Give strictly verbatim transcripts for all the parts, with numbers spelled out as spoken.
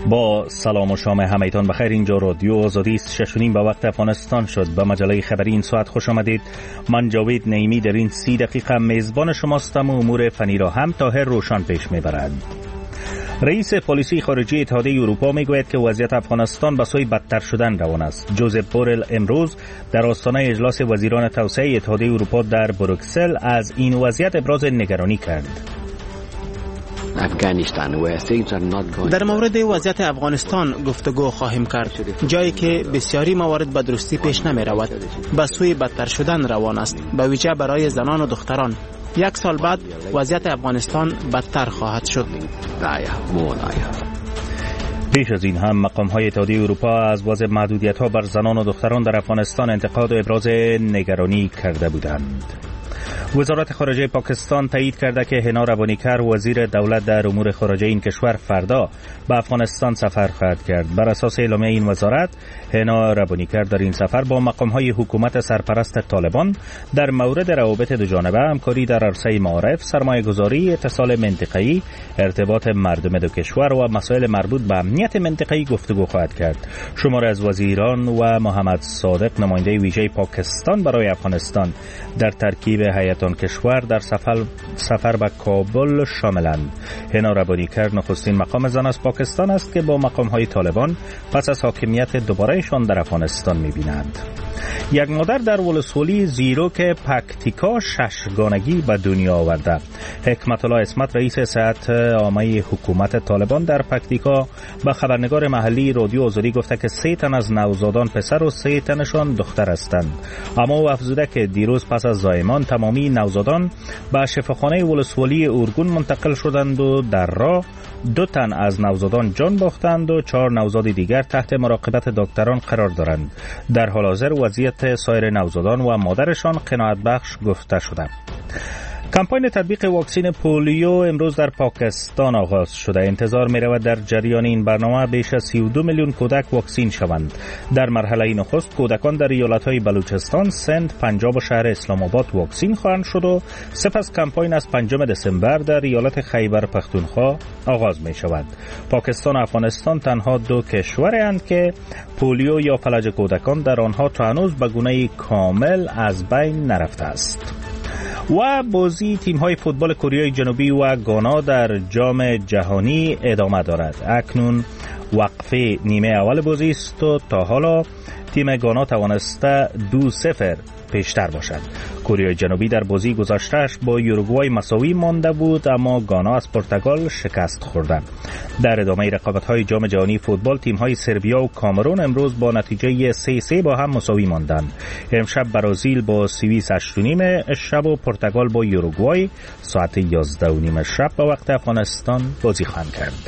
با سلام و شام همگیتان بخیر. اینجا رادیو آزادی است. شش و نیم به وقت افغانستان شد. به مجله خبری این ساعت خوش آمدید. من جاوید نعیمی در این سی دقیقه میزبان شماستم و امور فنی را هم طاهر روشن پیش میبرد. رئیس پلیسی خارجی اتحادیه اروپا میگوید که وضعیت افغانستان به سوی بدتر شدن روان است. جوزف بورل امروز در آستانه اجلاس وزیران توسعه اتحادیه اروپا در بروکسل از این وضعیت ابراز نگرانی کرد. در مورد وضعیت افغانستان گفتگو خواهیم کرد، جایی که بسیاری موارد به درستی پیش نمی رود، به سوی بدتر شدن روان است، به ویژه برای زنان و دختران. یک سال بعد وضعیت افغانستان بدتر خواهد شد. پیش از این هم مقام‌های اتحادیه اروپا از وضع محدودیت‌ها بر زنان و دختران در افغانستان انتقاد و ابراز نگرانی کرده بودند. وزارت خارجه پاکستان تایید کرده که هنا روانیکر وزیر دولت در امور خارجه این کشور فردا به افغانستان سفر خواهد کرد. بر اساس اعلامیه این وزارت، هنا روانیکر در این سفر با مقام‌های حکومت سرپرست طالبان در مورد روابط دو جانبه، همکاری در عرصه معارف، سرمایه‌گذاری، اتصال منطقه‌ای، ارتباط مردم دو کشور و مسائل مربوط به امنیت منطقه‌ای گفتگو خواهد کرد. شماری از وزیران و محمد صادق نماینده ویژه پاکستان برای افغانستان در ترکیب هیئت آن کشور در سفر سفر به کابل شاملند. هنا روانیکر نخستین مقام زن از پاکستان است که با مقام‌های طالبان پس از حاکمیت دوبارهشان در افغانستان می‌بینند. یک مادر در ولسوالی زیروک پکتیکا ششگانگی به دنیا آورده. حکمت الله اسمت رئیس صحت عامه حکومت طالبان در پکتیکا به خبرنگار محلی رادیو آزادی گفته که سه تن از نوزادان پسر و سه تنشان دختر هستند. اما او افزوده که دیروز پس از زایمان تمامی نوزادان به شفاخانه ولسوالی اورگون منتقل شدند و در راه دو تن از نوزادان جان باختند و چهار نوزاد دیگر تحت مراقبت دکتران قرار دارند. در حال حاضر وضعیت سایر نوزادان و مادرشان قناعت بخش گفته شده. کمپاین تطبیق واکسن پولیو امروز در پاکستان آغاز شده. انتظار می رود در جریان این برنامه بیش از سی و دو میلیون کودک واکسین شوند. در مرحله نخست کودکان در ایالت‌های بلوچستان، سند، پنجاب و شهر اسلام آباد واکسین خواهند شد و سپس کمپاین از پنجم دسامبر در ایالت خیبر پختونخوا آغاز می شود. پاکستان و افغانستان تنها دو کشورند که پولیو یا فلج کودکان در آنها تا هنوز به گونه کامل از بین نرفته است. و بازی تیم‌های فوتبال کره جنوبی و گانا در جام جهانی ادامه دارد. اکنون وقفه نیمه اول بازی است و تا حالا تیم گانا توانسته دو صفر پیشتر باشد. کره جنوبی در بازی گذشته‌اش با یوروگوای مساوی مانده بود، اما گانا از پرتغال شکست خورد. در ادامه رقابت‌های جام جهانی فوتبال تیم‌های سربیا و کامرون امروز با نتیجه سه سه با هم مساوی ماندند. امشب برزیل با سوئیس هشت و نیم شب و پرتغال با یوروگوای ساعت یازده و نیم شب به وقت افغانستان بازی خواهند کرد.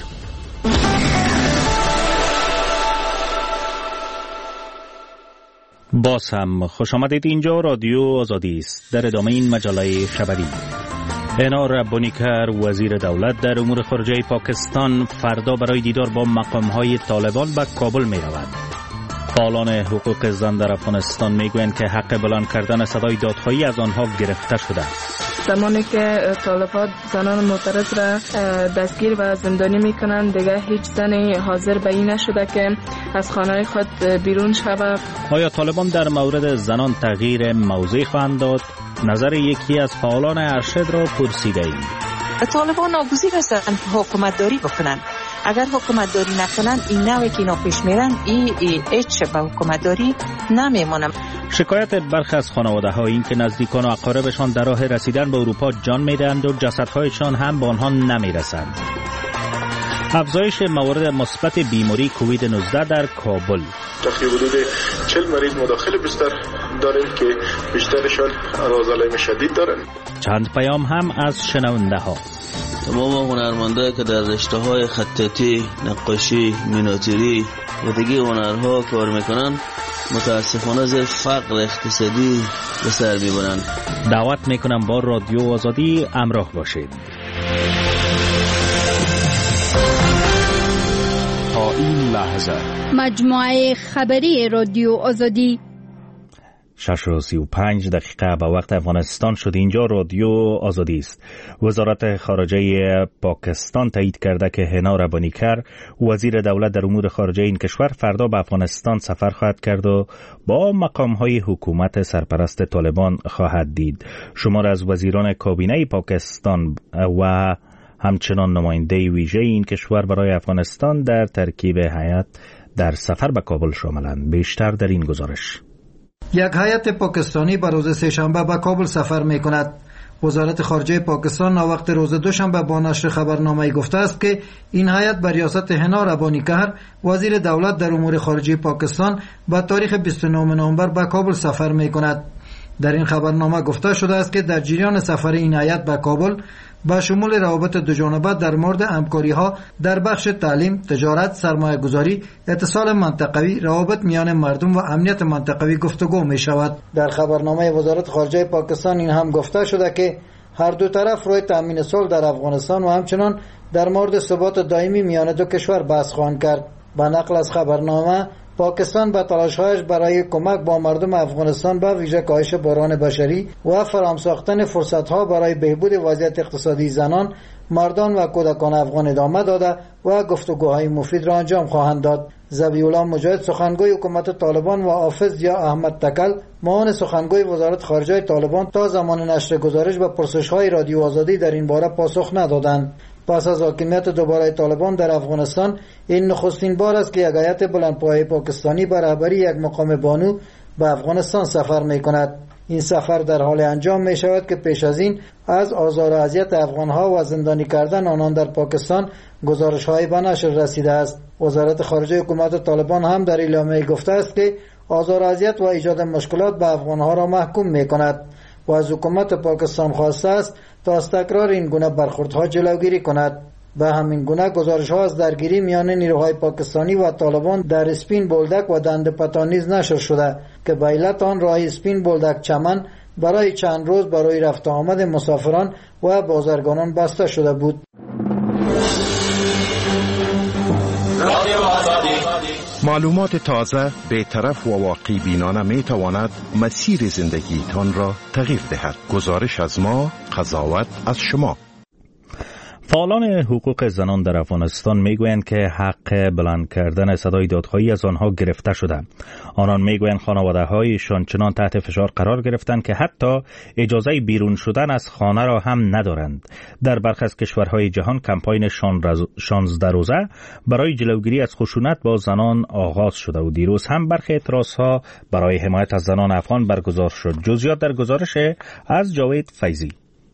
باز هم خوش آمدید. اینجا رادیو آزادی است. در ادامه این مجله خبری، هنا روانیکر وزیر دولت در امور خارجه پاکستان فردا برای دیدار با مقام‌های طالبان به کابل می رود. فعالان حقوق زن در افغانستان می گویند که حق بلند کردن صدای دادخواهی از آنها گرفته شده. زمانی که طالبان زنان معترض را دستگیر و زندانی میکنند، دیگه هیچ زنی حاضر به این نشده که از خانه خود بیرون شود. آیا طالبان در مورد زنان تغییر موضع خواهند داد؟ نظر یکی از فعالان ارشد را پرسیده ایم. طالبان ناگزیر هستند حکومت داری بکنند. اگر حکومت داری نکنند، این نوعی که اینا پیش میرن ای, ای هیچ به حکومت داری نمیمونم. شکایت برخی از خانواده ها این که نزدیکان و اقاربشان در راه رسیدن به اروپا جان میدهند و جسدهایشان هم به آنها نمیرسند. افزایش موارد مثبت بیماری کووید نوزده در کابل. تقریبا حدود چهل مریض مداخل بستر داریم که بیشترشان عضلات شدید دارند. چند پیام هم از شنونده ها. تمام هنرمندان که در رشته‌های خطاطی، نقاشی، میناتوری و دیگه هنرها کار میکنن متاسفانه از فقر اقتصادی به سر میبرند. دعوت میکنم با رادیو آزادی همراه باشید. تا این لحظه مجموعه خبری رادیو آزادی. شش و سی و پنج دقیقه به وقت افغانستان شد. اینجا رادیو آزادی است. وزارت خارجه پاکستان تایید کرده که هنا ربانیکر وزیر دولت در امور خارجه این کشور فردا به افغانستان سفر خواهد کرد و با مقام‌های حکومت سرپرست طالبان خواهد دید. شمار از وزیران کابینه پاکستان و همچنان نماینده ویژه این کشور برای افغانستان در ترکیب هیئت در سفر به کابل شاملند. بیشتر در این گزارش. یک هیئت پاکستانی به روز سه‌شنبه به کابل سفر می کند. وزارت خارجه پاکستان ناوقت روز دوشنبه با نشر خبرنامه گفته است که این هیئت به ریاست هنا ربانیکر وزیر دولت در امور خارجه پاکستان به تاریخ بیست و نهم نوامبر به کابل سفر می کند. در این خبرنامه گفته شده است که در جریان سفر این هیئت به کابل با شمول روابط دوجانبه در مورد همکاری‌ها در بخش تعلیم، تجارت، سرمایه‌گذاری، اتصال منطقوی، روابط میان مردم و امنیت منطقوی گفتگو می‌شود. در خبرنامه وزارت خارجه پاکستان این هم گفته شده که هر دو طرف روی تامین صلح در افغانستان و همچنان در مورد ثبات دائمی میان دو کشور بحث خواهند کرد. با نقل از خبرنامه، پاکستان به تلاش‌هایش برای کمک با مردم افغانستان به ویژه کاهش بحران بشری و فراهم ساختن فرصت‌ها برای بهبود وضعیت اقتصادی زنان، مردان و کودکان افغان ادامه داده و گفتگوهای مفید را انجام خواهند داد. ذبیح‌الله مجاهد سخنگوی حکومت طالبان و حافظ یا احمد تکل معاون سخنگوی وزارت خارجه طالبان تا زمان نشر گزارش به پرسش‌های رادیو آزادی در این باره پاسخ ندادند. پس از حاکمیت دوباره طالبان در افغانستان، این نخستین بار است که یک هیئت بلندپایه پاکستانی به رهبری یک مقام بانو به افغانستان سفر می کند. این سفر در حال انجام می شود که پیش از این از آزار و اذیت افغانها و زندانی کردن آنان در پاکستان گزارش‌های به نشر رسیده است. وزارت خارجه حکومت طالبان هم در اعلامیه گفته است که آزار و اذیت و ایجاد مشکلات به افغانها را محکوم می کند و از حکومت پاکستان خواسته است تا از تکرار این گونه برخوردها جلوگیری کند. به همین گونه گزارش‌ها از درگیری میان نیروهای پاکستانی و طالبان در اسپین بولدک و دند پتان نیز نشر شده که به علت آن راه اسپین بولدک چمن برای چند روز برای رفت آمد مسافران و بازرگانان بسته شده بود. معلومات تازه، بی‌طرف و واقعی بینانه می تواند مسیر زندگیتان را تغییر دهد. گزارش از ما، قضاوت از شما. فعالان حقوق زنان در افغانستان میگویند که حق بلند کردن صدای دادخواهی از آنها گرفته شده. آنان میگویند خانواده‌هایشان چنان تحت فشار قرار گرفتند که حتی اجازه بیرون شدن از خانه را هم ندارند. در برخی از کشورهای جهان کمپاین شانزده روزه برای جلوگیری از خشونت با زنان آغاز شده و دیروز هم برخی اعتراضها برای حمایت از زنان افغان برگزار شد. جزئیات در گزارش از جاوید فیضی.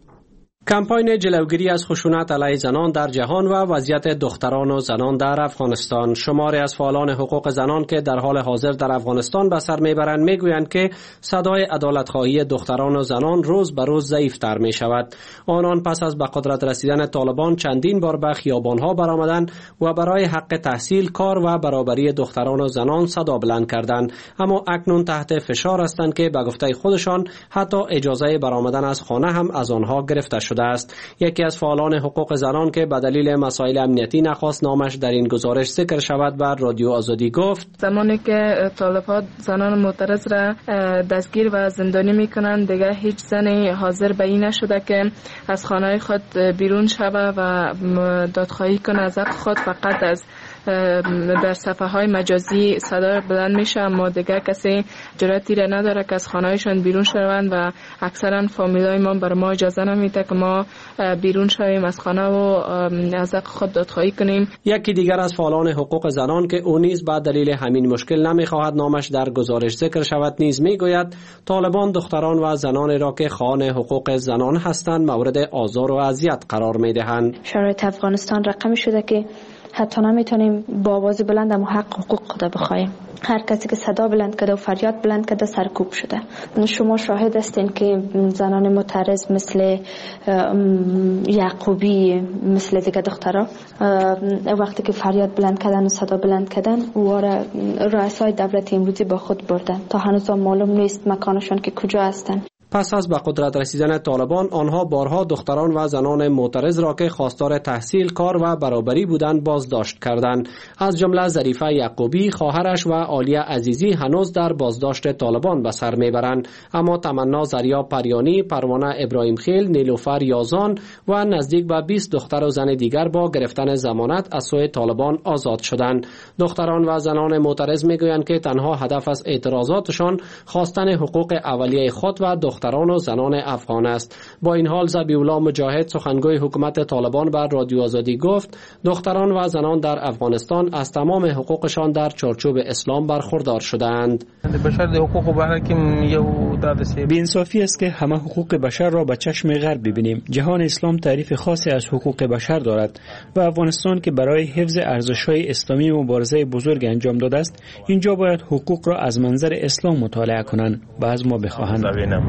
کمپاین جلوگیری از خشونت علیه زنان در جهان و وضعیت دختران و زنان در افغانستان. شماری از فعالان حقوق زنان که در حال حاضر در افغانستان به سر میبرند میگویند که صدای عدالت‌خواهی دختران و زنان روز به روز ضعیف‌تر می شود. آنان پس از به قدرت رسیدن طالبان چندین بار به خیابان‌ها برآمدند و برای حق تحصیل، کار و برابری دختران و زنان صدا بلند کردند، اما اکنون تحت فشار هستند که به گفته خودشان حتی اجازه برآمدن از خانه هم از آنها گرفته شده است. یکی از فعالان حقوق زنان که به دلیل مسائل امنیتی نخواست نامش در این گزارش ذکر شود بر رادیو آزادی گفت: زمانی که طالبان زنان معترض را دستگیر و زندانی میکنند، دیگه هیچ زنی حاضر به این نشده که از خانه خود بیرون شود و دادخواهی کنه از حق خود. فقط از در صفحه های مجازی صدا بلند میشه، اما دیگه کسی جرأتی را نداره که از خانه‌شان بیرون شوند و اکثرا فامیلای ما بر ما اجازه نمیده که ما بیرون شویم از خانه و از حق خود دادخواهی کنیم. یکی دیگر از فعالان حقوق زنان که او نیز به دلیل همین مشکل نمیخواهد نامش در گزارش ذکر شود نیز میگوید طالبان دختران و زنان را که خواهان حقوق زنان هستند مورد آزار و اذیت قرار میدهند. شرایط افغانستان رقمی شده که حتی نمیتونیم با آواز بلند اما حق حقوق خود بخوایم. هر کسی که صدا بلند کرده و فریاد بلند کرده سرکوب شده. شما شاهد هستین که زنان معترض مثل یعقوبی، مثل دیگه دخترها وقتی که فریاد بلند کردن و صدا بلند کردن واره رؤسای دولت امروزی با خود بردن تا هنوز معلوم نیست مکانشان که کجا هستن. پس از به قدرت رسیدن طالبان آنها بارها دختران و زنان معترض را که خواستار تحصیل، کار و برابری بودند بازداشت کردند. از جمله ظریفه یعقوبی، خواهرش و عالیه عزیزی هنوز در بازداشت طالبان به سر میبرند، اما تمنا زریا پریانی، پروانه ابراهیم خیل، نیلوفر یازان و نزدیک به بیست دختر و زن دیگر با گرفتن ضمانت از سوی طالبان آزاد شدند. دختران و زنان معترض میگویند که تنها هدف از اعتراضاتشان خواستن حقوق اولیه خود و دختران و زنان افغان است. با این حال ذبیح‌الله مجاهد، سخنگوی حکومت طالبان، بر رادیو آزادی گفت دختران و زنان در افغانستان از تمام حقوقشان در چارچوب اسلام برخوردار شدند. بی‌انصافی است که همه حقوق بشر را به چشم غرب ببینیم. جهان اسلام تعریف خاصی از حقوق بشر دارد و افغانستان که برای حفظ ارزش‌های اسلامی مبارزه بزرگ انجام داده است، اینجا باید حقوق را از منظر اسلام مطالعه کنند و از ما بخواهند.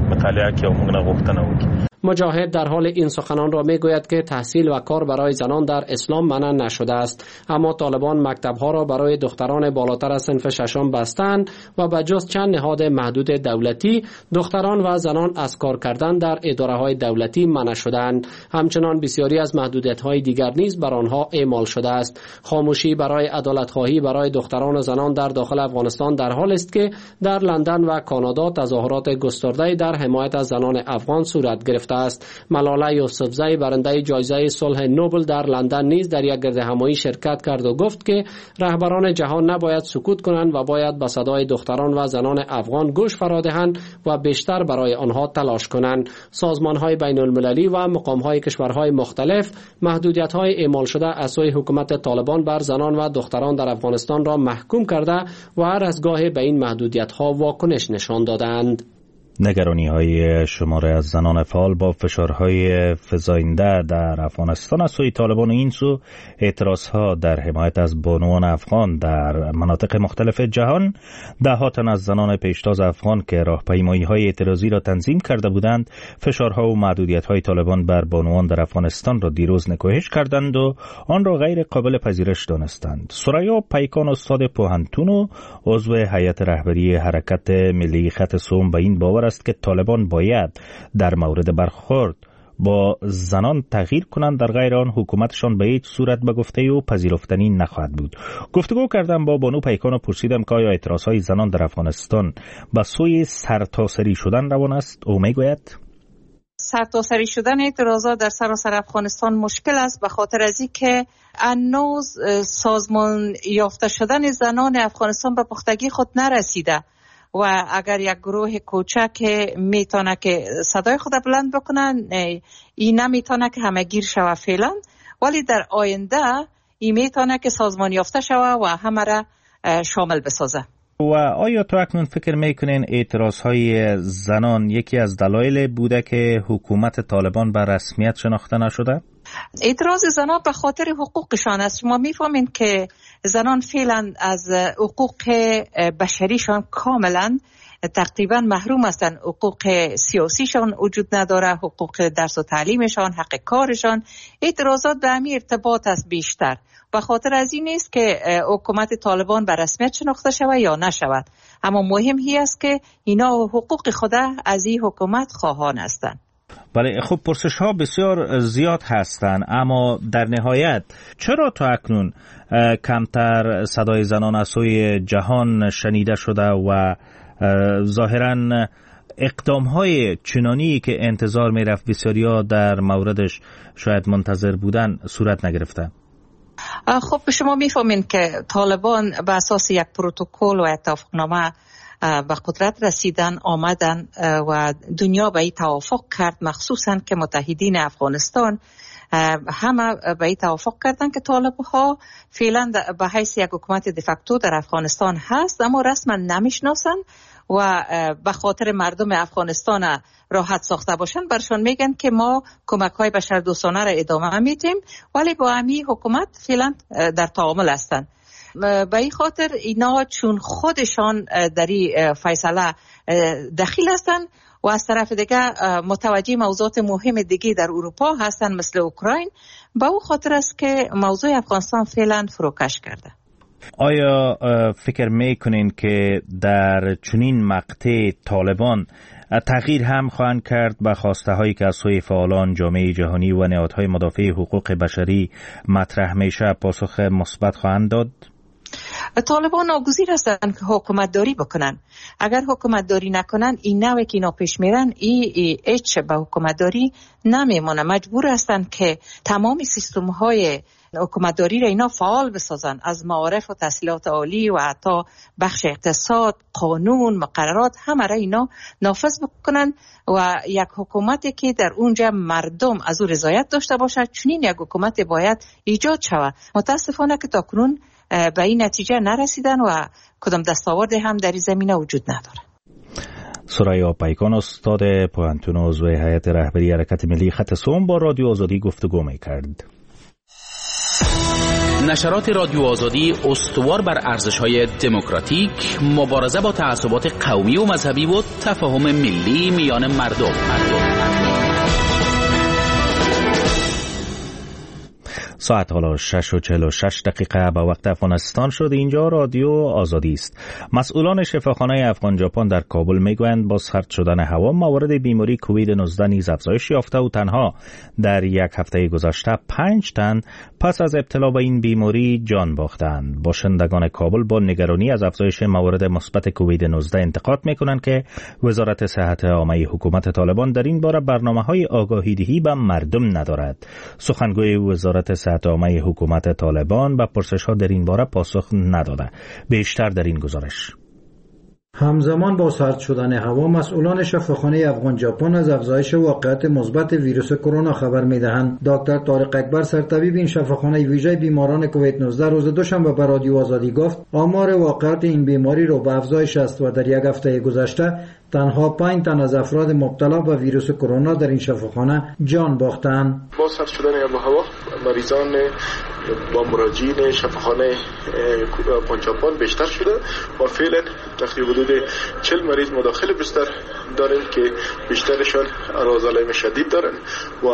مجاهد در حال این سخنان را میگوید که تحصیل و کار برای زنان در اسلام منع نشده است، اما طالبان مکتب‌ها را برای دختران بالاتر از صنف ششم بستند و به جز چند نهاد محدود دولتی، دختران و زنان از کار کردن در اداره‌های دولتی منع شدند. همچنان بسیاری از محدودیت‌های دیگر نیز بر آنها اعمال شده است. خاموشی برای عدالت‌خواهی برای دختران و زنان در داخل افغانستان در حال است که در لندن و کانادا تظاهرات گسترده در حمایت از زنان افغان صورت گرفته است. ملاله یوسفزی، برنده جایزه صلح نوبل در لندن، نیز در یک گردهمایی شرکت کرد و گفت که رهبران جهان نباید سکوت کنند و باید به صدای دختران و زنان افغان گوش فرا دهند و بیشتر برای آنها تلاش کنند. سازمان‌های بین‌المللی و مقام‌های کشورهای مختلف محدودیت‌های اعمال شده از سوی حکومت طالبان بر زنان و دختران در افغانستان را محکوم کرده و هر از گاهی به این محدودیت‌ها واکنش نشان دادند. نگرانی های شماره از زنان فعال با فشارهای فزاینده در افغانستان از سوی طالبان و این سو اعتراض ها در حمایت از بانوان افغان در مناطق مختلف جهان، ده ها تن از زنان پیشتاز افغان که راهپیمایی های اعتراضی را تنظیم کرده بودند، فشارها و محدودیت های طالبان بر بانوان در افغانستان را دیروز نکوهش کردند و آن را غیر قابل پذیرش دانستند. سریا پیکان، استاد پوهنتون و عضو هیئت رهبری حرکت ملی خط سوم، به این باور است که طالبان باید در مورد برخورد با زنان تغییر کنند، در غیر آن حکومتشان به هیچ صورت به گفته و پذیرفتنی نخواهد بود. گفتگو کردم با بانو پیکان و پرسیدم که آیا اعتراضهای زنان در افغانستان به سوی سرتاسری شدن روان است. او میگوید سرتاسری شدن اعتراضات در سراسر افغانستان مشکل است، به خاطر از اینکه هنوز سازمان یافته شدن زنان افغانستان به پختگی خود نرسیده و اگر یک گروه کوچک میتونه که صدای خود بلند بکنن، این نمیتونه که همه گیر شوه فعلا، ولی در آینده این میتونه که سازمان یافته شوه و همه را شامل بسازه. و آیا تو اکنون فکر میکنین اعتراضهای زنان یکی از دلایل بوده که حکومت طالبان به رسمیت شناخته نشده؟ اعتراض زنان به خاطر حقوقشان است. شما میفهمین که زنان فعلا از حقوق بشریشان کاملا تقریبا محروم هستند. حقوق سیاسیشان وجود نداره، حقوق درس و تعلیمشان، حق کارشان. اعتراضات به همین ارتباط است بیشتر. به خاطر از این است که حکومت طالبان به رسمیت شناخته شود یا نشود، اما مهم هی است که اینا حقوق خود از این حکومت خواهان هستند. بله، خب پرسش ها بسیار زیاد هستند، اما در نهایت چرا تا اکنون کمتر صدای زنان از سوی جهان شنیده شده و ظاهراً اقدام های چنانی که انتظار می رفت بسیاری ها در موردش شاید منتظر بودن صورت نگرفته؟ خب شما میفهمین که طالبان به اساس یک پروتکل و اتفاقنامه به قدرت رسیدن آمدن و دنیا به این توافق کرد، مخصوصا که متحدین افغانستان همه به این توافق کردن که طالب ها فعلا به حیث یک حکومت دفکتو در افغانستان هست، اما رسما نمیشناسن و به خاطر مردم افغانستان راحت ساخته باشن برشان میگن که ما کمک های بشردوستانه را ادامه میدیم، ولی با همین حکومت فعلا در تعامل هستن. به این خاطر اینا چون خودشان در این فیصله دخیل هستن و از طرف دیگه متوجه موضوعات مهم دیگه در اروپا هستن مثل اوکراین، به او خاطر است که موضوع افغانستان فعلا فروکش کرده. آیا فکر میکنین که در چنین مقطع طالبان تغییر هم خواهند کرد به خواسته هایی که از سوی فعالان جامعه جهانی و نهادهای مدافع حقوق بشری مطرح میشه پاسخ مثبت خواهند داد؟ طالبان ناگزیر هستند که حکومت داری بکنن. اگر حکومت داری نکنن این نوعی که اینا پیش میرن ای, ای ایچ به حکومت داری نمیمونه. مجبور هستند که تمام سیستم های حکومتداری را اینا فعال بسازن، از معارف و تحصیلات عالی و حتی بخش اقتصاد، قانون، مقررات، همه را اینا نافذ بکنن و یک حکومتی که در اونجا مردم از او رضایت داشته باشد، چنین یک حکومت باید ایجاد شود. متاسفانه که تاکنون به این نتیجه نرسیدن و کدام دستاورد هم در این زمینه وجود نداره. سرای آپیکان استاد پوهنتون و عضو هیئت رهبری حرکت ملی خط سوم با رادیو آزادی گفتگو می‌کرد. نشرات رادیو آزادی استوار بر ارزش‌های دموکراتیک، مبارزه با تعصبات قومی و مذهبی و تفاهم ملی میان مردم. مردم. ساعت حالا شش و چهل و شش دقیقه به وقت افغانستان شد. اینجا رادیو آزادی است. مسئولان شفاخانه افغان ژاپن در کابل میگویند با سرد شدن هوا موارد بیماری کووید نوزده نیز افزایش یافته و تنها در یک هفته گذشته پنج تن پس از ابتلا به این بیماری جان باختند. باشندگان کابل با نگرانی از افزایش موارد مثبت کووید نوزده انتقاد میکنند که وزارت صحت عامه حکومت طالبان در این باره برنامه‌های آگاهی‌دهی به مردم ندارد. سخنگوی وزارت صحت عامه حکومت طالبان به پرسش‌ها در این باره پاسخ نداده. بیشتر در این گزارش. همزمان با سرد شدن هوا مسئولان شفاخانه افغان ژاپن از افزایش واقعیت مثبت ویروس کرونا خبر می‌دهند. دکتر طارق اکبر سرطبیب این شفاخانه ویژه بیماران کووید نوزده روز دوشنبه به رادیو آزادی گفت آمار واقعیت این بیماری رو به افزایش است و در یک هفته گذشته تنها پنج تن از افراد مبتلا به ویروس کرونا در این شفاخانه جان باختند. با سرد شدن هوا مریضان با مراجعین شفاخانه افغان ژاپن بیشتر شده و فعلا تقریبا حدود چهل مریض مداخل بستر داریم که بیشترشان عرض شدید دارن و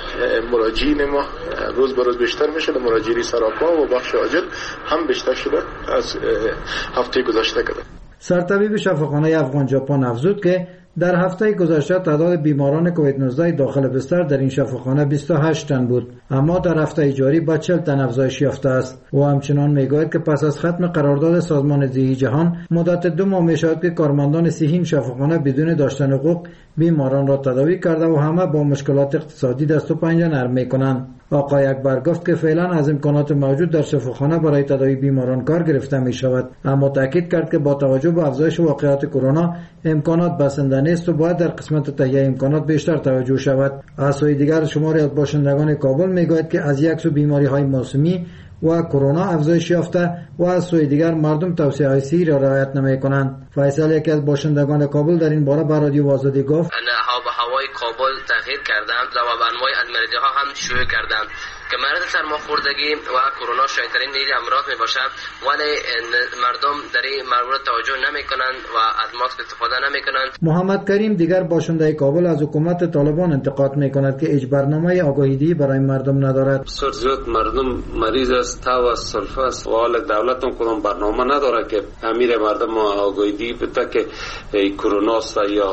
مراجعین ما روز به روز بیشتر میشه. مراجعین سراپا و بخش عاجل هم بیشتر شده از هفته گذشته کده. سرطبیب شفاخانه افغان ژاپن افزود که در هفته گذشته تعداد بیماران کووید نوزده داخل بستر در این شفاخانه بیست و هشت تن بود، اما در هفته جاری به چهل تن افزایش یافته است. و همچنان میگوید که پس از ختم قرارداد سازمان صحی جهان مدت دو ماه میشود که کارمندان صحی این شفاخانه بدون داشتن حقوق بیماران را تداوی کرده و همه با مشکلات اقتصادی دست و پنجه نرم میکنند. آقای اکبر گفت که فعلا از امکانات موجود در شفاخانه برای تداوی بیماران کار گرفته می شود، اما تاکید کرد که با توجه به افزایش واقعیت کرونا امکانات بسنده نیست و باید در قسمت تهیه امکانات بیشتر توجه شود. از سوی دیگر شماری از باشندگان کابل میگوید که از یک سو بیماری های موسمی و کرونا افزایش یافته و از سوی دیگر مردم توصیه های صحی را رعایت نمی کنند. فیصل یکی از باشندگان کابل در این باره به رادیو آزادی گفت هوای کابل تغییر کردند و به انواع از مریضی ها هم شروع کردند که مرض سرماخوردگی و کرونا شایع‌ترین نیز امراض می باشد، ولی مردم در این مورد توجه نمی کنند و از ماسک استفاده نمی کنند. محمد کریم دیگر باشنده کابل از حکومت طالبان انتقاد می کند که هیچ برنامه آگاهی‌دهی برای مردم ندارد. بسیار زیاد مردم مریض است، تاو است، سلفه است و حال دولت هم کدام برنامه نداره که امیر مردم آگاهی‌دهی بده که کرونا است و یا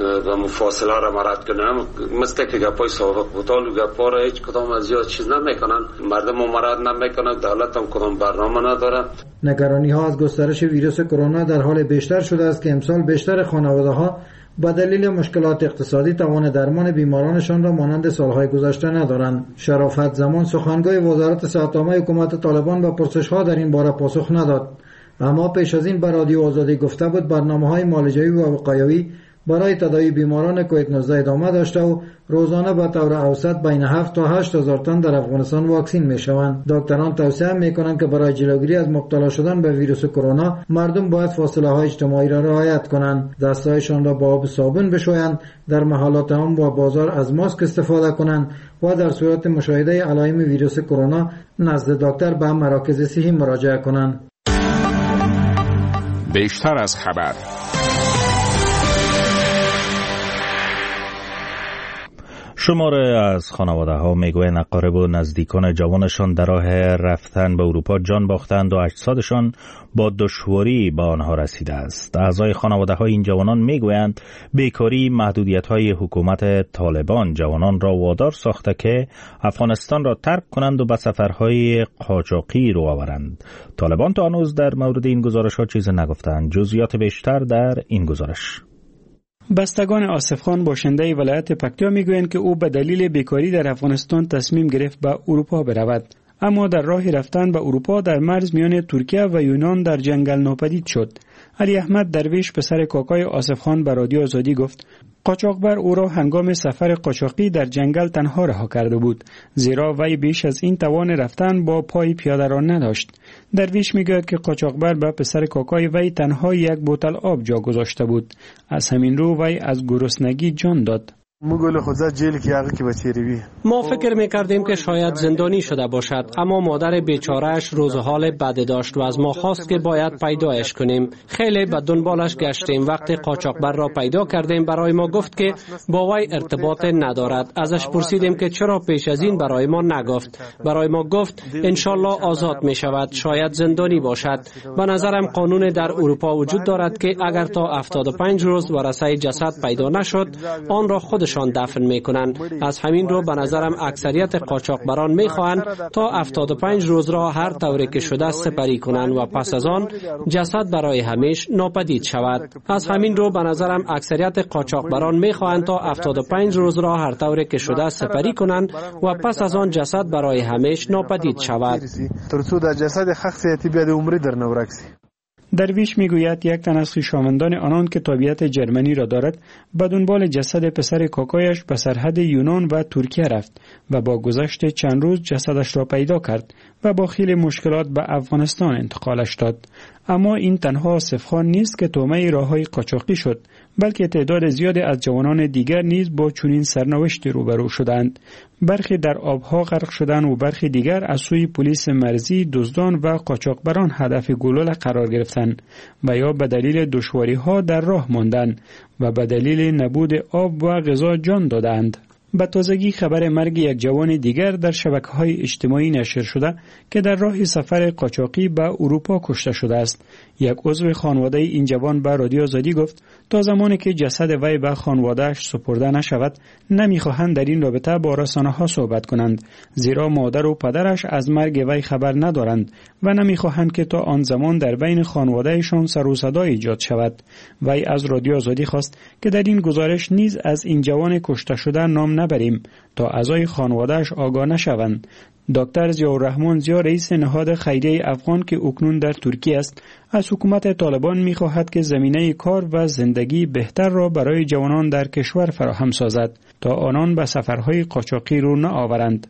فاصله را مراعات کنند. مثل که گپای سابق بود، حال گپا را هیچ کدام از زیاد چیز نمیکنن، مردم مراعات نمیکنن، دولت هم کدام برنامه نداره. نگرانی ها از گسترش ویروس کرونا در حال بیشتر شده است که امسال بیشتر خانواده ها به دلیل مشکلات اقتصادی توان درمان بیمارانشان را مانند سالهای گذشته ندارند. شرافت زمان سخنگوی وزارت صحت عامه حکومت طالبان به پرسش ها در این باره پاسخ نداد، اما پیش از این به رادیو آزادی گفته بود برنامه‌های معالجه‌ای و وقایوی برای تداوی بیماران کووید نوزده ادامه داشته و روزانه به طور اوسط بین هفت تا هشت هزار تن در افغانستان واکسین میشوند. دکتران توصیه میکنند که برای جلوگیری از مبتلا شدن به ویروس کرونا مردم باید فاصله های اجتماعی را رعایت کنند، دستهایشان را با آب صابون بشویند، در محلات عام و بازار از ماسک استفاده کنند و در صورت مشاهده علائم ویروس کرونا نزد دکتر به مراکز صحی مراجعه کنند. بیشتر از خبر. شماره از خانواده ها میگویند اقارب و نزدیکان جوانشان در راه رفتن به اروپا جان باختند و اجسادشان با دشواری به آنها رسیده است. اعضای خانواده های این جوانان میگویند بیکاری محدودیت های حکومت طالبان جوانان را وادار ساخته که افغانستان را ترک کنند و به سفرهای قاچاقی رو آورند. طالبان تا هنوز در مورد این گزارش ها چیز نگفتند. جزئیات بیشتر در این گزارش. بستگان آصف خان باشنده ولایت پکتیا میگویند که او به دلیل بیکاری در افغانستان تصمیم گرفت به اروپا برود، اما در راه رفتن به اروپا در مرز میان ترکیه و یونان در جنگل ناپدید شد. علی احمد درویش پسر کاکای آصف خان به رادیو آزادی گفت قاچاقبر او را هنگام سفر قاچاقی در جنگل تنها رها کرده بود، زیرا وی بیش از این توان رفتن با پای پیاده را نداشت. درویش میگوید که قاچاقبر به پسر کاکای وی تنها یک بوتل آب جا گذاشته بود. از همین رو وی از گرسنگی جان داد. ما فکر میکردیم که شاید زندانی شده باشد، اما مادر بیچارهش روز حال بد داشت و از ما خواست که باید پیدایش کنیم. خیلی به دنبالش گشتیم. وقتی قاچاقبر را پیدا کردیم برای ما گفت که با وی ارتباط ندارد. ازش پرسیدیم که چرا پیش از این برای ما نگفت. برای ما گفت انشالله آزاد می شود، شاید زندانی باشد. به نظرم قانون در اروپا وجود دارد که اگر تا هفتاد و پنج روز ورثه جسد پیدا نشد آن را خودشان دفن میکنند. از همین رو به نظرم اکثریت قاچاقبران میخواهند تا هفتاد و پنج روز را هر طوری که شده سپری کنند و پس از آن جسد برای همیشه ناپدید شود. از همین رو به نظرم اکثریت قاچاقبران میخواهند تا هفتاد و پنج روز را هر طوری که شده سپری کنند و پس از آن جسد برای همیشه ناپدید شود. درویش میگوید یک تن از خویشاوندان آنان که تابعیت جرمنی را دارد به دنبال جسد پسر کاکایش به سرحد یونان و ترکیه رفت و با گذشت چند روز جسدش را پیدا کرد و با خیلی مشکلات به افغانستان انتقالش داد. اما این تنها آصف خان نیست که طعمه راههای قاچاقی شد، بلکه تعداد زیادی از جوانان دیگر نیز با چنین سرنوشتی روبرو شدند. برخی در آبها غرق شدند و برخی دیگر از سوی پلیس مرزی، دزدان و قاچاقبران هدف گلوله قرار گرفتند و یا به دلیل دشواری‌ها در راه ماندند و به دلیل نبود آب و غذا جان دادند. به تازگی خبر مرگ یک جوان دیگر در شبکه‌های اجتماعی نشر شده که در راه سفر قاچاقی به اروپا کشته شده است. یک عضو خانواده این جوان به رادیو آزادی گفت تا زمانی که جسد وی به خانواده‌اش سپرده نشود نمی‌خواهند در این رابطه با رسانه‌ها صحبت کنند، زیرا مادر و پدرش از مرگ وی خبر ندارند و نمی‌خواهند که تا آن زمان در بین خانواده‌شان سر و صدا ایجاد شود. وی از رادیو آزادی خواست که در این گزارش نیز از این جوان کشته شده نام نبریم تا اعضای خانواده‌اش آگاه نشوند. دکتر ضیاءالرحمن ضیا رئیس نهاد خیریه افغان که اکنون در ترکیه است از حکومت طالبان می‌خواهد که زمینه کار و زندگی بهتر را برای جوانان در کشور فراهم سازد تا آنان به سفرهای قاچاقی رو نآورند.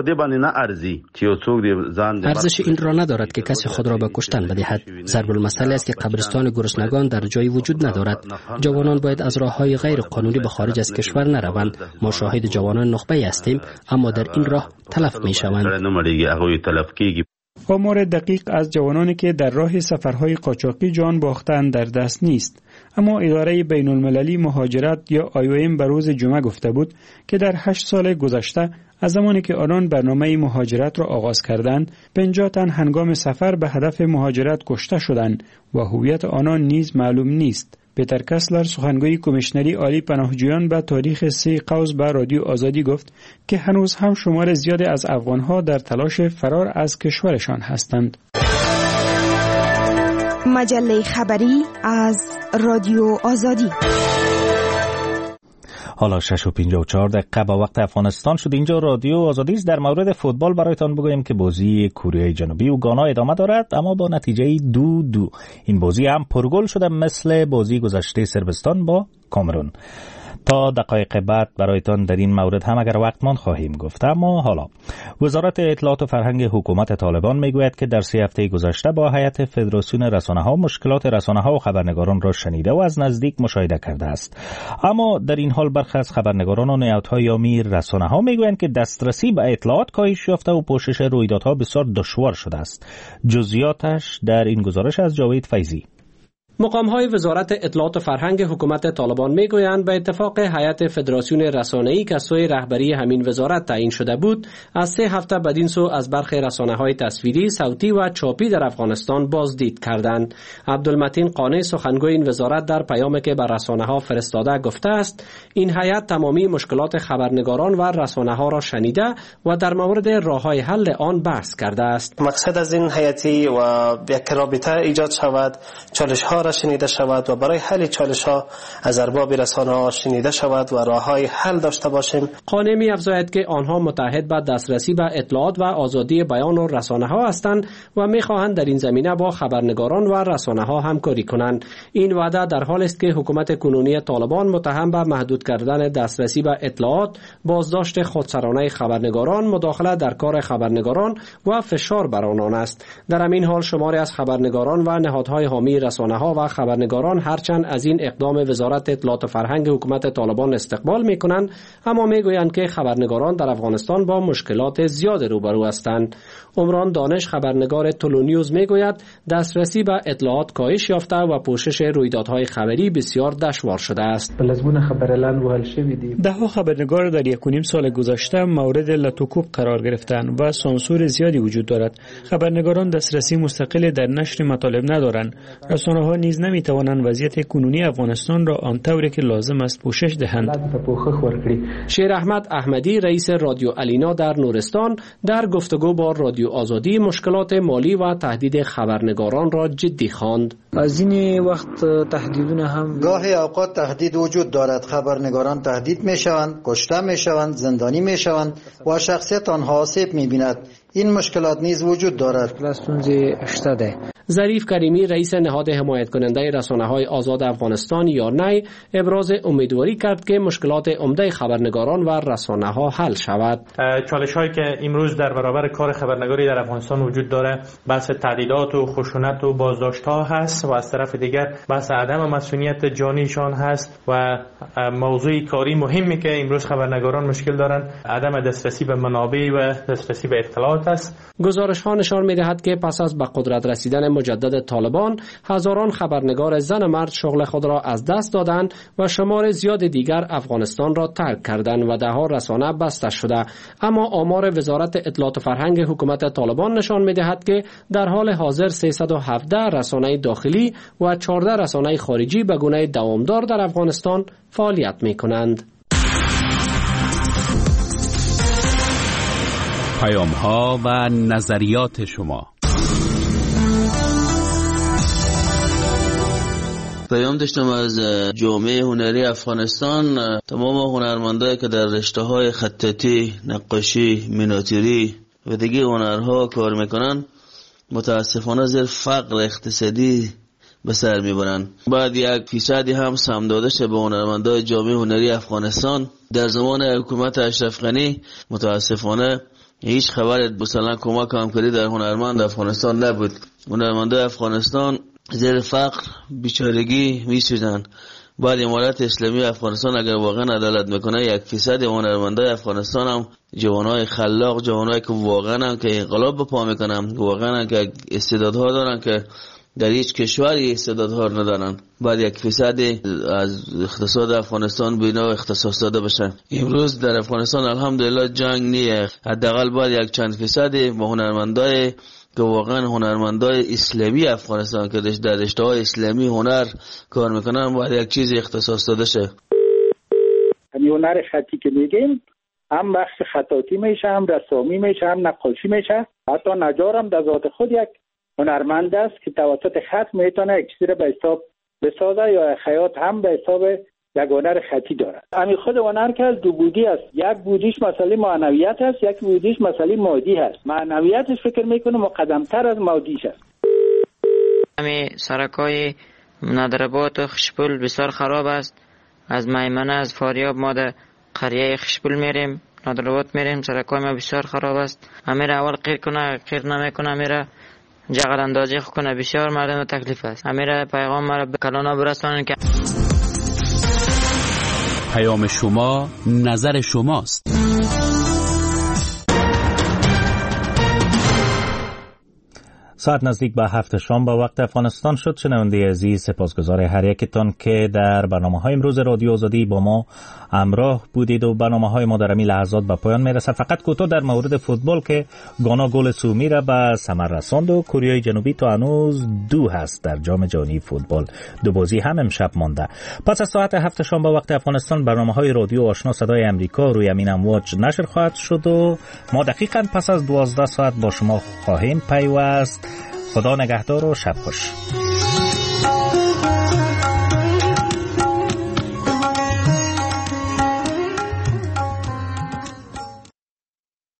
ارزش این را ندارد که کسی خود را به کشتن بدهد. ضرب المثل است که قبرستان گرسنگان در جایی وجود ندارد. جوانان باید از راه‌های غیر قانونی به خارج از کشور نروند. ما شاهد جوانان نخبه هستیم، اما در این راه تلف می‌شوند. آمار دقیق از جوانانی که در راه سفرهای قاچاقی جان باختند در دست نیست، اما اداره بین المللی مهاجرت یا آی او ام به روز جمعه گفته بود که در هشت سال گذشته از زمانی که آنان برنامه مهاجرت را آغاز کردند، پنجاه تن هنگام سفر به هدف مهاجرت کشته شدند و هویت آنان نیز معلوم نیست. پیتر کسلر سخنگوی کمیشنری عالی پناهجویان به تاریخ سه قوس به رادیو آزادی گفت که هنوز هم شمار زیادی از افغانها در تلاش فرار از کشورشان هستند. مجله خبری از رادیو آزادی. حالا شش و پنجاه و چهار دقیقه با وقت افغانستان شد. اینجا رادیو آزادی است. در مورد فوتبال برایتان بگویم که بازی کره جنوبی و گانا ادامه دارد، اما با نتیجه دو دو. این بازی هم پرگل شده مثل بازی گذشته صربستان با کامرون. تا دقایق بعد برایتان در این مورد هم اگر وقت ماند خواهیم گفت. اما حالا وزارت اطلاعات و فرهنگ حکومت طالبان میگوید که در سه هفته گذشته با هیئت فدراسیون رسانه‌ها مشکلات رسانه‌ها و خبرنگاران را شنیده و از نزدیک مشاهده کرده است. اما در این حال برخی از خبرنگاران و نهادهای یامی رسانه‌ها میگویند که دسترسی به اطلاعات کاهش یافته و پوشش رویدادها بسیار دشوار شده است. جزئیاتش در این گزارش از جاوید فیضی. مقام‌های وزارت اطلاعات و فرهنگ حکومت طالبان میگویند به اتفاق هیئت فدراسیون رسانه‌ای که سوی رهبری همین وزارت تعیین شده بود، از سه هفته بدین سو از برخی رسانه‌های تصویری، صوتی و چاپی در افغانستان بازدید کردند. عبدالمتین قانع سخنگوی این وزارت در پیامی که بر رسانه‌ها فرستاده گفته است این هیئت تمامی مشکلات خبرنگاران و رسانه‌ها را شنیده و در مورد راه‌های حل آن بحث کرده است. مقصد از این هیئتی و یک رابطه ایجاد شود، چالش‌ها را شنیده شود و برای حل چالش‌ها از ارباب رسانه‌ها شنیده شود و راه‌های حل داشته باشیم. قانع می‌افزاید که آنها متحد به دسترسی به اطلاعات و آزادی بیان و رسانه‌ها هستند و می‌خواهند در این زمینه با خبرنگاران و رسانه‌ها همکاری کنند. این وعده در حالی است که حکومت کنونی طالبان متهم به محدود کردن دسترسی به اطلاعات، بازداشت خودسرانه خبرنگاران، مداخله در کار خبرنگاران و فشار بر آنان است. در همین حال شماری از خبرنگاران و نهادهای حامی رسانه‌ها و خبرنگاران هرچند از این اقدام وزارت اطلاعات و فرهنگ حکومت طالبان استقبال می‌کنند، اما می‌گویند که خبرنگاران در افغانستان با مشکلات زیاد روبرو هستند. عمران دانش خبرنگار تولونیوز می‌گوید دسترسی به اطلاعات کاهش یافته و پوشش رویدادهای خبری بسیار دشوار شده است. ده‌ها خبرنگار در یک و نیم سال گذشته مورد لطوکوب قرار گرفتند و سانسور زیادی وجود دارد. خبرنگاران دسترسی مستقل در نشر مطالب ندارند. رسانه‌ها نیز نمی‌توانند وضعیت کنونی افغانستان را آنطوری که لازم است پوشش دهند. شیر احمد احمدی رئیس رادیو الینا در نورستان در گفتگو با رادیو آزادی مشکلات مالی و تهدید خبرنگاران را جدی خواند. از این وقت تهدیدونه هم گاهی اوقات تهدید وجود دارد. خبرنگاران تهدید میشوند، کشته میشوند، زندانی میشوند و شخصیت آنها آسیب میبیند. این مشکلات نیز وجود دارد. ظریف کریمی رئیس نهاد حمایت کننده رسانه‌های آزاد افغانستان یارنی ابراز امیدواری کرد که مشکلات عمده خبرنگاران و رسانه‌ها حل شود. چالش‌هایی که امروز در برابر کار خبرنگاری در افغانستان وجود داره بحث تهدیدات و خشونت و بازداشت‌ها هست و از طرف دیگر بحث عدم مسئولیت جانیشان هست و موضوع کاری مهمی که امروز خبرنگاران مشکل دارند عدم دسترسی به منابع و دسترسی به اطلاعات است. گزارش‌ها نشان می‌دهد که پس از به قدرت رسیدن مجدد طالبان هزاران خبرنگار زن و مرد شغل خود را از دست دادند و شمار زیاد دیگر افغانستان را ترک کردند و ده‌ها رسانه بسته شده. اما آمار وزارت اطلاعات و فرهنگ حکومت طالبان نشان می‌دهد که در حال حاضر سیصد و هفده رسانه داخلی و چهارده رسانه خارجی به گونه دوامدار در افغانستان فعالیت می‌کنند. پیام‌ها و نظریات شما. پیام داشتم از جامعه هنری افغانستان. تمام هنرمندایی که در رشته‌های خطاطی، نقاشی، میناتوری و دیگه هنرها کار میکنن متاسفانه زیر فقر اقتصادی به سر میبرن. بعد یک فیصدی هم سهم داده شده به هنرمندای جامعه هنری افغانستان. در زمان حکومت اشرف غنی متاسفانه هیچ خبر مثلا کمک همکاری در هنرمند افغانستان نبود. هنرمندای افغانستان زیر فقر بیچارگی میسوزن. بعد امارت اسلامی افغانستان اگر واقعا عدالت میکنه یک فیصد هنرمندای افغانستان هم جوانای خلاق، جوانایی که واقعا که انقلاب به پا میکنن، واقعا که استعدادها دارن که در هیچ کشوری استعدادها ندارن، بعد یک فیصد از اقتصاد افغانستان بینا اختصاص داده بشن. امروز در افغانستان الحمدلله جنگ نیه، حداقل باید یک چند فیصد با هنرمندای که واقعا هنرمندای اسلامی افغانستان که در رشته‌های اسلامی هنر کار میکنن باید یک چیزی اختصاص داده شه. همین هنر خطی که میگیم هم بخش خطاطی میشه، هم رسامی میشه، هم نقاشی میشه. حتی نجار هم در ذات خود یک هنرمند است که توسط خط میتونه یک چیزی رو به حساب بسازه یا خیاط هم به حساب یک هنر خطی دارد. همین خود هنر که از دو بودی است. یک بودیش مسئله معنویت است، یک بودیش مسئله مادی است. معنویتش فکر میکنه مقدمتر از مادیش است. همین سرکای ندربات و خشپول بسیار خراب است. از میمنه از فاریاب ما در قریه خشپول میریم، ندربات میریم، سرکای ما بسیار خراب است. امیر اول قیر کنه، قیر نمیکنه، امیر جغل اندازی کنه، بسیار مردم تکلیف است. امیر پیغام مرا به کلانا برسانن که پیام شما نظر شماست. ساعت نزدیک به هفت شام با وقت افغانستان شد. شنونده عزیز، سپاسگزار هر یکتان که در برنامه‌های امروز رادیو آزادی با ما همراه بودید و برنامه‌های ما در این لحظات به پایان میرسد. فقط کوتاه در مورد فوتبال که گانا گل سومی را به ثمر رساند و کره جنوبی تا هنوز دو هست در جام جهانی فوتبال. دو بازی هم امشب مانده. پس از ساعت هفت شام با وقت افغانستان برنامه‌های رادیو آشنا صدای امریکا روی امین امواج نشر خواهد شد و ما دقیقاً پس از دوازده ساعت با شما خواهیم پیوست. خدا نگهدار و شب خوش.